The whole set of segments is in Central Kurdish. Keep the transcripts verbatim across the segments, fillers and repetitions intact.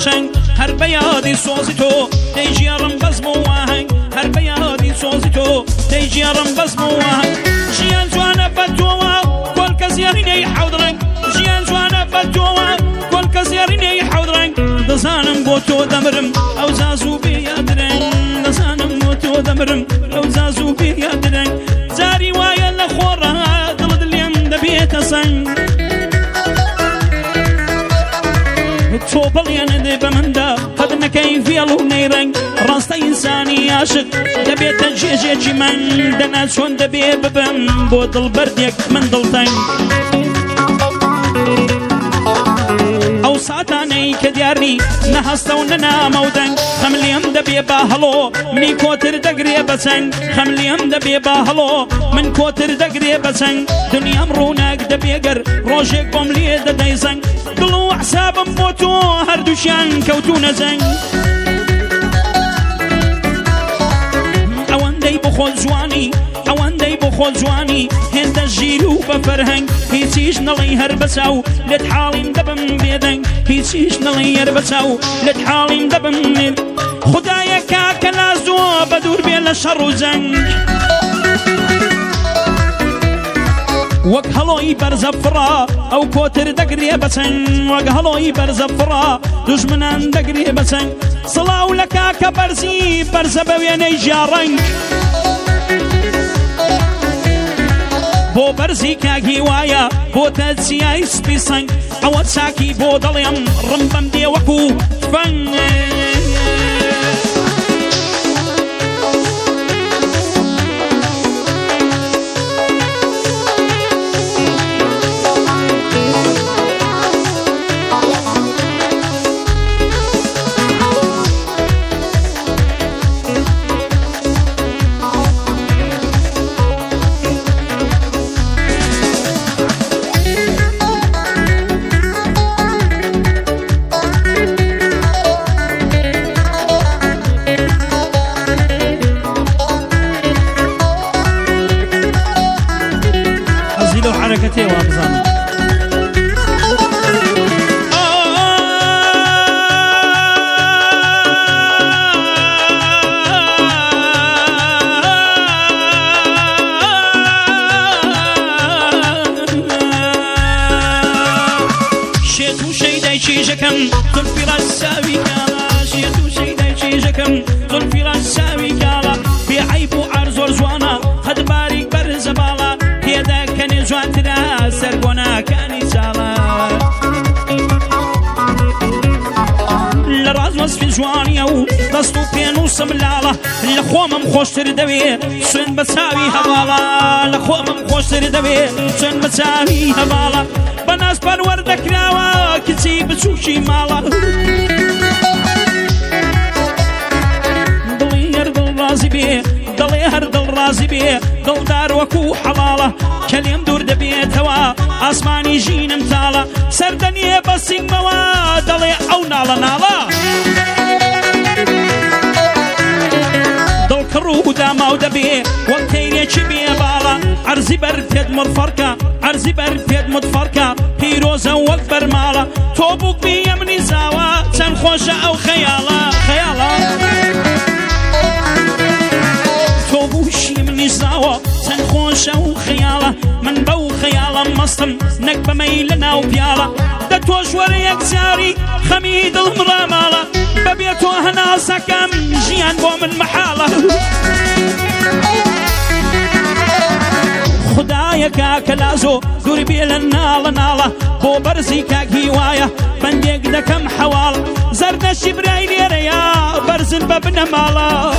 قشنگ هر بیادی سوزی تو دیجیارم بزم و آهنگ هر بیادی سوزی تو دیجیارم بزم و آهنگ جیان جوانه بدوه کل کس یارینه حود رنگ جیان جوانه بدوه کل کس یارینه حود رنگ دزانم بو تو دمرم او زازو بیاد رنگ دزانم بو تو دمرم او زازو بیاد رنگ زاری وای لخوره دل دلیم دبیت سنگ تو بليان دي بمندا خدنا كيف يلو نيرنج راست إنساني عاشق دبيت الجيجي جمان دنا شون دبي ببم بود البرد يك من ضلتين أو ساعتاني كديارني نهستو ننا مودن خمليم دبي باهلو من كوتر دقري بسن خمليم دبي باهلو من كوتر دقري بسن دنيا مرونك دبي قر روجك بوملي ددايزن دلو حسابم بوتو هردوشان كوتو زنگ اوان دي بخول زواني اوان دي بخول زواني هند الجيلو بفرهنگ هيتيش نلي هربساو لتحالي مدبم بيدنگ هيتيش نلي هربساو لتحالي مدبم بيد خدايا كاك لازو بدور بيلا شر زنگ وك هلوي برزفرا او كوتر دقري بسن وك هلوي برزفرا دجمنان دقري بسن صلاو لكا كبرزي برزبويني جارنج بو برزي كاكي وايا بو تدسيا اسبي سنج او تساكي بو ضليم رمبم دي وكو فن حركتي وابزان شيتو شيداي شيجكم تنفي راساوي كالا شيتو شيداي شيجكم تنفي راساوي كالا بعيبو عرزور زوانا خد باريك برزبالا هيدا كان جوان ترى سرقونا كان سالا لراز وصف جوانيو دستو بينو سملالا لخوام مخوش تردوي سن بتساوي هبالا لخوام مخوش تردوي سن بتساوي هبالا بناس بروردك راوا كتي بتشوشي مالا ضلي يرضل رازي بيه ضلي هردل رازي بيه دل دار وكو حلاله كليم دور دبيت هوا اسماني جين متاله سردني بسين موا دلي او نالا نالا دل كرو داما ودبي وكتيري تشبي بالا عرزي برفيد مرفركه عرزي برفيد متفركه بيروزا واكبر مالا توبوك بيمني زاوا تنخوشه او خياله خياله توبوشي مني زاوا تنخوشه وخياله من بو خياله مصطم نكبه ميلنا وبياله دتوش وريك زاري خميد المراماله ببيتو هنا سكم جيان بو من محاله خدايا كاك لازو دوري بيلا نالا نالا بو برزي كاك هوايا بنديك دكم حوال زرنا شبرايلي ريا برزن بابنا مالا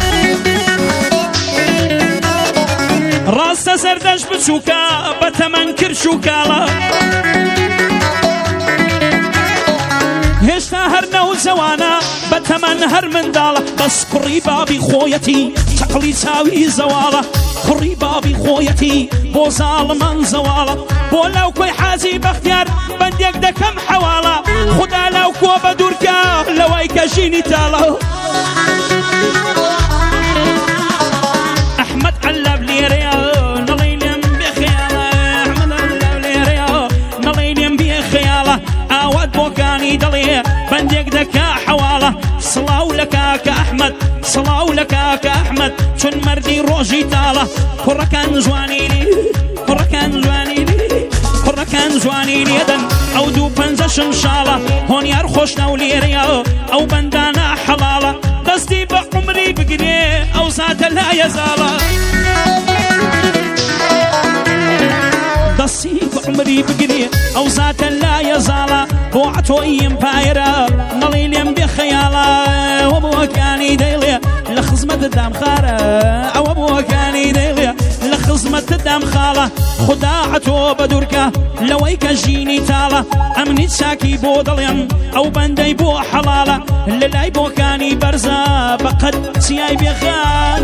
راست سردش بچوكا بتمن كرشوكالا هشتا هر نو زوانا بتمن هر من دالا بس كري بابي خويتي تقلي ساوي زوالا كري بابي خويتي بو ظالمان زوالا بو لو كوي حازي باختيار بنديك دكم حوالا خدا لو كو بدوركا لوايكا جيني تالا احمد علب لي ريال نليلم بخياله احمد علب لي ريال نليلم بخياله اود بوكاني دلي بندێک دەکا حەواڵە سڵاو لە کاکە ئەحمەد سڵاو لە کاکە ئەحمەد چون مەردی ڕۆژی تاڵە کوڕەکان جوانینی کوڕەکان جوانینی کوڕەکان جوانی لێدەن ئەو دوو پەنجە شمشاڵە هۆنیار خۆشنە و لێرەیە ئەو بەندانە حەڵاڵە دەستی بە عومری بگرێ ئەو زاتە لا یەزاڵە دەستی بە عومری بگرێ ئەو زاتە لا یەزاڵە بۆ عەتۆئیم پایرە نەڵێ لێم بێ خەیاڵە ئەوە بۆکانی دەیڵێ لە خزمەتتدام خارە ئەوە بۆکانی دەیڵێ لە خزمەتتدام خاڵە خدا عەتۆ بە دوورکە لەوەی کە ژینی تاڵە ئەمنیت چاکی بۆ دڵێم ئەو بەندەی بۆ حەڵاڵە لە لای بۆکانی بەرزە بەقەد چیای بێخان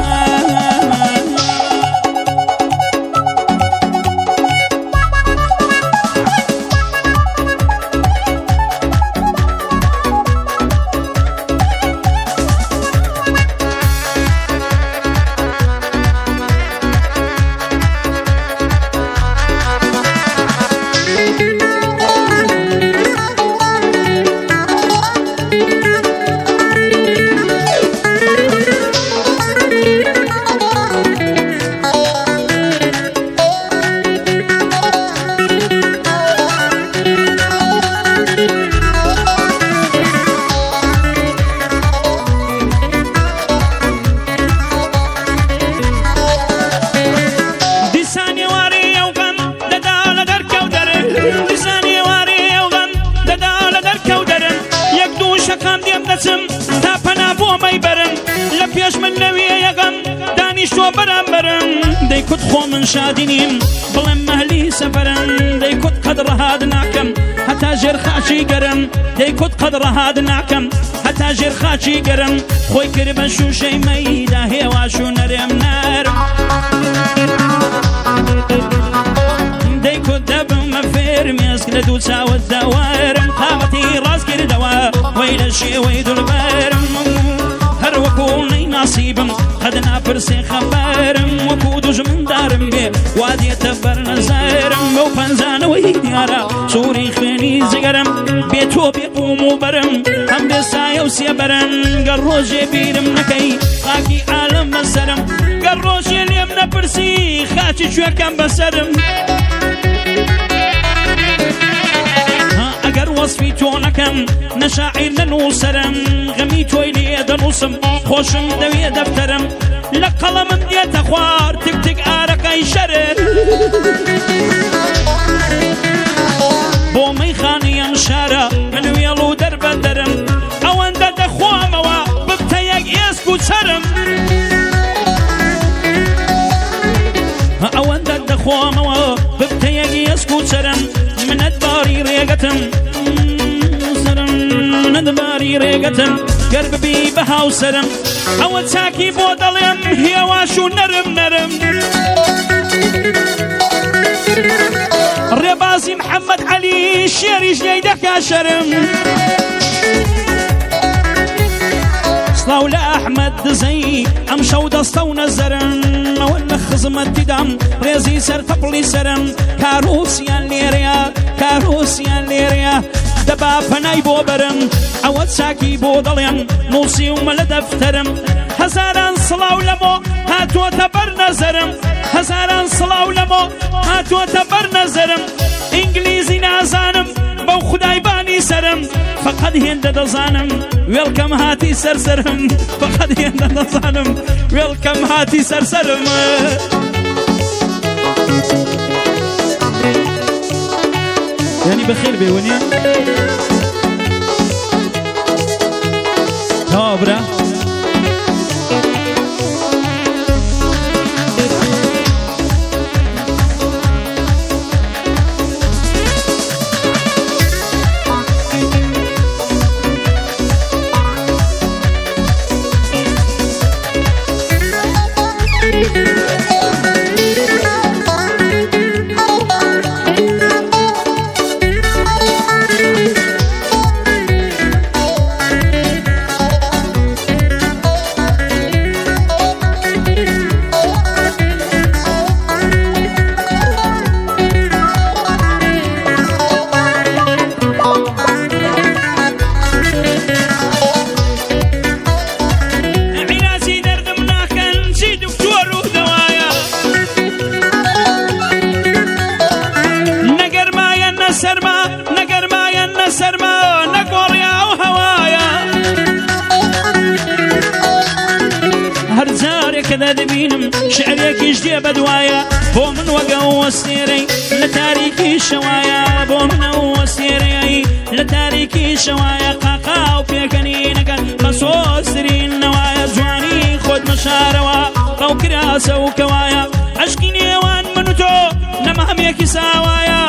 دەیکوت خۆ من شادینیم بڵێم مەهلی سەفەرم دەیکوت قەد ڕەهاد ناکەم هەتا ژێر خاچی گەرم دەیکوت قەد ڕەهاد ناکەم هەتا ژێر خاچی گەرم خۆی کرد بە شوشەی مەیدا هێواش و نەرێم نەرم دەیکوت دەبمە فێرمێسک لە دوو چاوت دەوەرم قاوەتی ڕاست کردەوە وەی لە شێوەی دولبەرم هەر وەکوڵنەی ناسیبم قەد ناپرسێ خەبەرم وەکو دوژمندارم بێ وا دێتە بەرنەزەرم بەو پەنجانەوەی دیارە سووری خوێنی جگەرم بێ تۆ بێ قوم و بەرم هەم بێ سایە و سێبەرن گەر ڕۆژێ بیرم نەکەی خاکی عالەم بەسەرم گەر ڕۆژێ لێم نەپرسی خاچی کوێکەم بەسەرم ئەگەر وەسفی تۆ نەکەم نەشاعیر نەنووسەرم غەمی تۆی لێ دەنووسم خۆشم دەوێ دەفتەرم لە قەڵەمم دێتە خوار تک تک ئارەکەی شەرر بۆ مەیخانەی ئەم شارە من وێڵ و دەربەدەرم ئەوەندە دەخوامەوە ببتە یەک ئێسک و چەرم ئەوەندە دەخوامەوە ببتە یەک ئێسک و چەرم منەت باری ڕێگەتم منەت باری ڕێگەتم گەر ببی بە هاوسەرم ئەوە چاکی بۆ دەڵێم هێواش و نەرم نەرم ڕێبازی محەممەد عەلی شێریش لێی دەکا شەرم سڵاو لە ئەحمەد دزەی ئەم شەو دەستە و نەزەرم ئەوە لە خزمەتیدام ڕێزی سەر تەپڵی سەرم کاروسیان لێرەیە کاروسیان لێرەیە دەبا پەنای بۆ بەرم ئەوە چاکی بۆ دەڵێم نووسی ومە لە دەفتەرم هەزاران سڵاو لەمۆ هاتووەتە بەر نەزەرم هەزاران سڵاو لەمۆ هاتووەتە بەر نەزەرم ئینگلیزی نازانم بەو خودایبانی سەرم فقط هێندە دەزانم وێڵکەم هاتی سەرسەرم فقط هێندە دەزانم وێڵکەم هاتی سەرسەرم یعنی بەخێر بێوەنیە تەواو برا سرما نقرمايا نسرما نقوريا وهوايا هرزاري كذا دبينم شعريك يجدي بدوايا بو من وقا وسيري لتاريكي الشوايا بو من وسيري لتاريكي الشوايا قاقا وفيكني نقل قصوصري النوايا جواني خود مشاروا قو كراسة وكوايا عشقي نيوان منتو نمهميكي ساوايا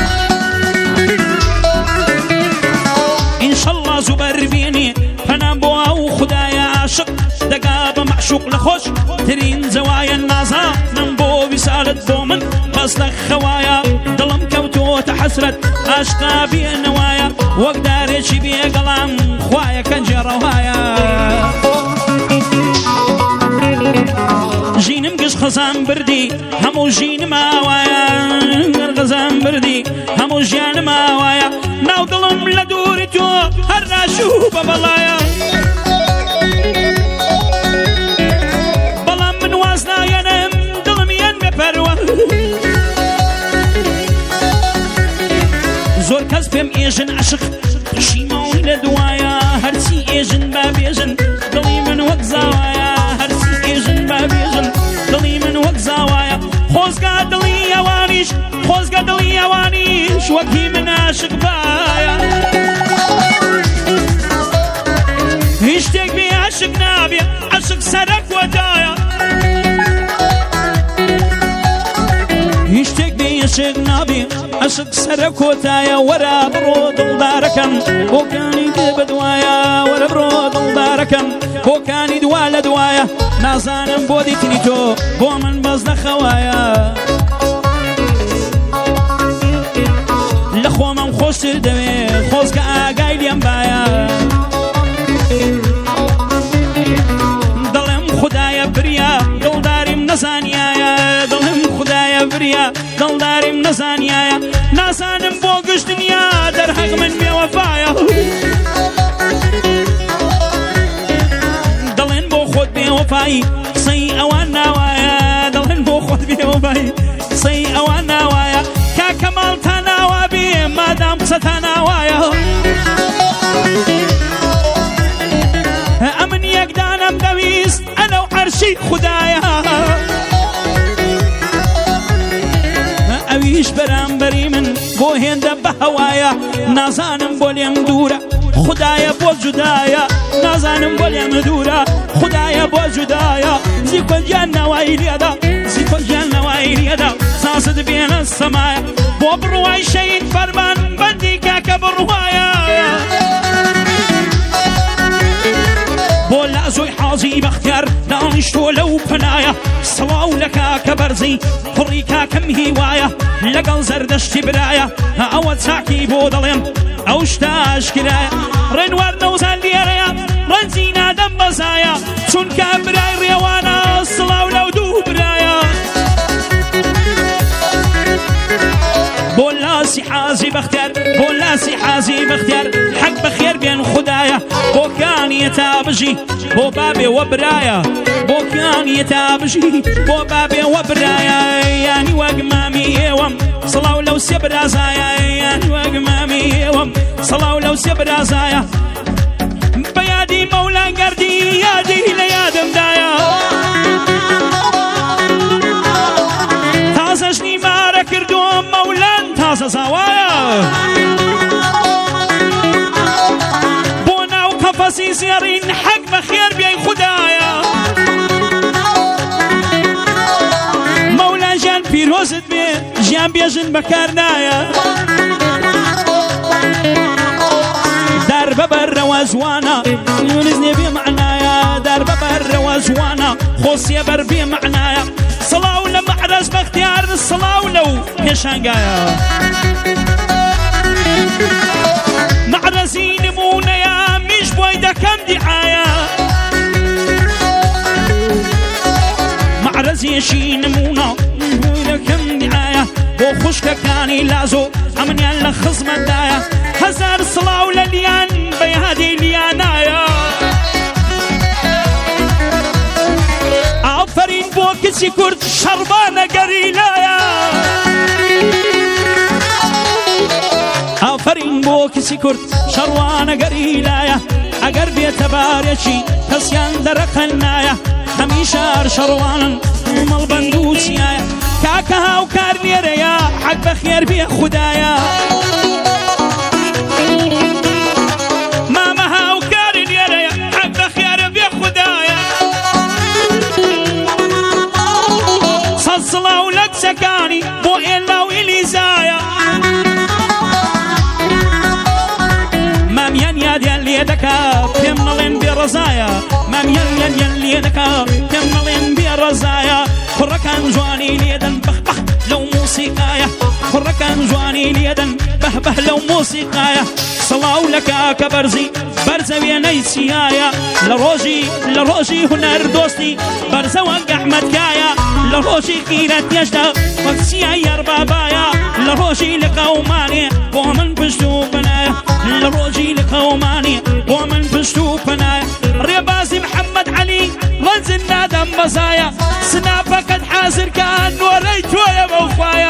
إن شاء الله زبر بيني فنبوا وخدايا عاشق دقابة معشوق لخوش ترين زوايا النازا ننبو بسالة بومن قصلك خوايا ظلم كوتو تحسرت عشقا بي النوايا وقدار بي قلام خوايا كنجر وهايا جين مقش خزان بردي همو جين ماوايا غزان بردي همو جيان ماوايا ناو ظلم لدورتو هراشو ببلايا بلام من وازنا ينم ظلم ين ببروا زور كز بهم ايجن عشق شيمون لدوايا هرسي ايجن بابيجن ضلي من وقت زوايا هرسي ايجن بابيجن ضلي من وقت زوايا خوزقا دلي يوانيش خوزقا دلي يوانيش وكي من عشق بايا يشتاق بي عشق نابيا عشق سرك ودايا يشتاق بي عشق نابيا عشق سرك ودايا ورا برود الداركم وكاني بدوايا ورا برود الداركم وكاني دوال دوايا نازانم بودي تنيتو بو من بزن خوايا لخو من خوش تردوي خوزك آقاي ليم بايا ظلم خدايا بريا دلدارم نزانيايا ظلم خدايا بريا دلدارم نزانيايا نازانم بوغش دنيا در حق من بوفايا ظلن بو خود بوفاي صي اوان نوايا ظلن بو خود بوفاي صي اوان نوايا كمال تناوى بي ما دام ستناوايا أمن يقدانا مدويس أنا وعرشي خدايا أويش برام بري من بو هند بهوايا نازانم بوليم دورا خدايا بو جدايا نازانم بوليم دورا خدايا بو جدايا زيكو الجنة وإليدا زيكو الجنة وإليدا ساسد بين السماء بو برواي شيء فرمان بدي كاك بروايا بولا زوي حازي بختيار دانشتو لو بنايا صلاو لكا كبرزي فريكا كم هوايا لقل زردشتي برايا أود ساكي بودلين أوشتاش كرايا رنوار نوزان ليريا رنزينا دم بزايا سنكا براي ريوانا صلاو لو دو برايا بولا سي حازي بختيار بولا سي حازي بختيار حق بخير بين خدايا بو كان يتابجي بو بابي وبرايا بو كان يتابجي بو بابي وبرايا يعني وقمامي يوم صلاو لو سبرازايا يعني وقمامي يوم صلاو لو سبرازايا بيادي مولا قردي يادي ليادم دايا تازجني مارا كردوم مولان تازا زوايا بونا وكفاسي زيارين حق بخير بيا خدايا مولا جان بيروزت بي جان بيجن بكارنايا دار ببر وزوانا يونزني بمعنايا دار ببر وزوانا خوصي بر بمعنايا صلاو لما عرس باختيار الصلاو لو يشانقايا معرزين مونا يا مش بويدا كم دعايا معرزي شين مونا بويدا كم دعايا بو خشك كاني لازو عمن يلا خصم الدايا هزار صلاو لليان بيهادي ليانايا عفرين بوكسي كرد شربانة قريلايا بۆ کسی کورد شەڕوانە گەری لایە ئەگەر بێتە بارێکی کەسیان دەرەقەن نایە هەمیشە هەر شەڕوانن مەڵبەند و چیایە کاکە هاوکار نێرەیە حەق بە خێر بێ خودایە مامە هاوکار نێرەیە حەق بە خێرە بێ خودایە سەد سڵاو لە کچەکانی بۆ ئێلا و ئیلیزایە مامیان یادیان لێ دەکا پێم نەڵێن بێ ڕەزایە مامیان یادیان لێ دەکا پێم نەڵێن بێ ڕەزایە کوڕەکان جوانی لێدەن بەخ بەخ لەو موسیقایە کوڕەکان جوانی لێدەن بەه بەه لەو موسیقایە سڵاو لە کاکە بەرزی بەرزە وێنەی چیایە لە ڕۆژی لە ڕۆژی هونەر دۆستی بەرزە وەک ئەحمەدکایە لە ڕۆژی قیرەتیەشدا وەک چیای یاربابایە لە ڕۆژی لە قەومانێ بۆ من پشت و پەنایە لە ڕۆژی لە قەومانێ بۆ من پشت و پەنایە ڕێبازی محەممەد عەلی ڕەنجن نادەم بەزایە سناپەکەت حازرکە نۆرەی تۆیە بەو خوایە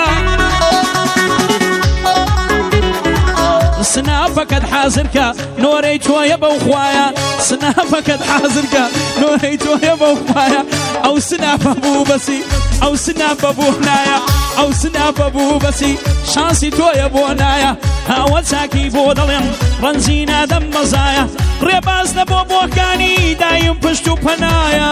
سناپەکەت حازرکە نۆرەی تۆیە بەو خوایە سناپەکەت حازرکە نۆرەی تۆیە بەو خوایە ئەو سناپە بوو بەسی ئەو سناپە بوو نایە ئەو سناپە بوو بەسی شانسی تۆیە بۆ نایە هاوە چاکی بۆ دەڵێم ڕەنجی نادەم بەزایە ڕێباز لە بۆ بۆکانی دایم پشت و پەنایە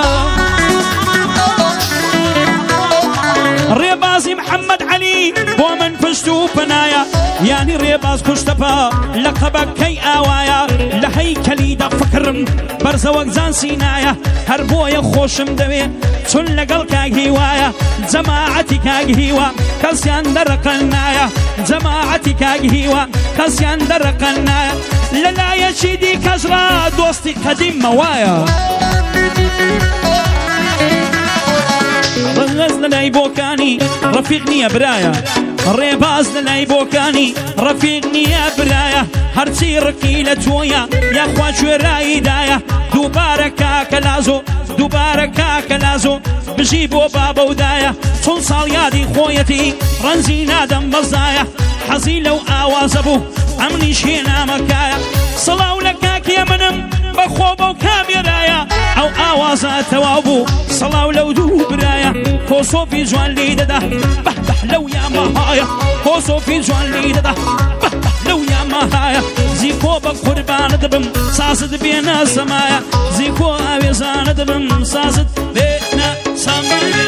ڕێبازی محەممەد عەلی بۆ من پشت و پەنایە یانی ڕێباز کوشتەپە لە قەبەکەی ئاوایە لە هەیکەلیدا فکرم بەرزە وەک زانسینایە هەر بۆیە خۆشم دەوێت چون لەگەڵ کاگهیوایە جەماعەتی کاگهیوە کەسیان دەرەقەن نایە جەماعەتی کاگهیوە کەسیان دەرەقەن نایە لەلایەکی دیکەژڕا دۆستی قەدیم مەوایە ڕەنگەز لەلای بۆکانی ڕەفیق نییە برایە ڕێباز لەلای بۆکانی ڕەفیق نییە برایە هەرچی ڕقی لە تۆیە یاخوا کوێراییدایە دووبارە کاکە لازۆ دووبارە کاکە لازۆ بژی بۆ بابەودایە چۆن ساڵ یادی خۆیەتی ڕەنجی نادەم بەزایە حەزی لەو ئاوازە بوو ئەمنیش هێنامەکایە سڵاو لە کاکێ منم بەخۆ بەو کامێرایە ئەو ئاوازە تەواو بوو سڵاو لەو دوو برایە کۆسۆفی جوان لی دەدا بەه بەه لەو یامەهایە کۆسۆفی جوان لی دەدا بەه بەه لەو یامەهایە زیکۆ بە قوربانە دەبم سازت بێنە سەمایە زیکۆ ئاوێزانە دەبم سازت بێنە سەمایە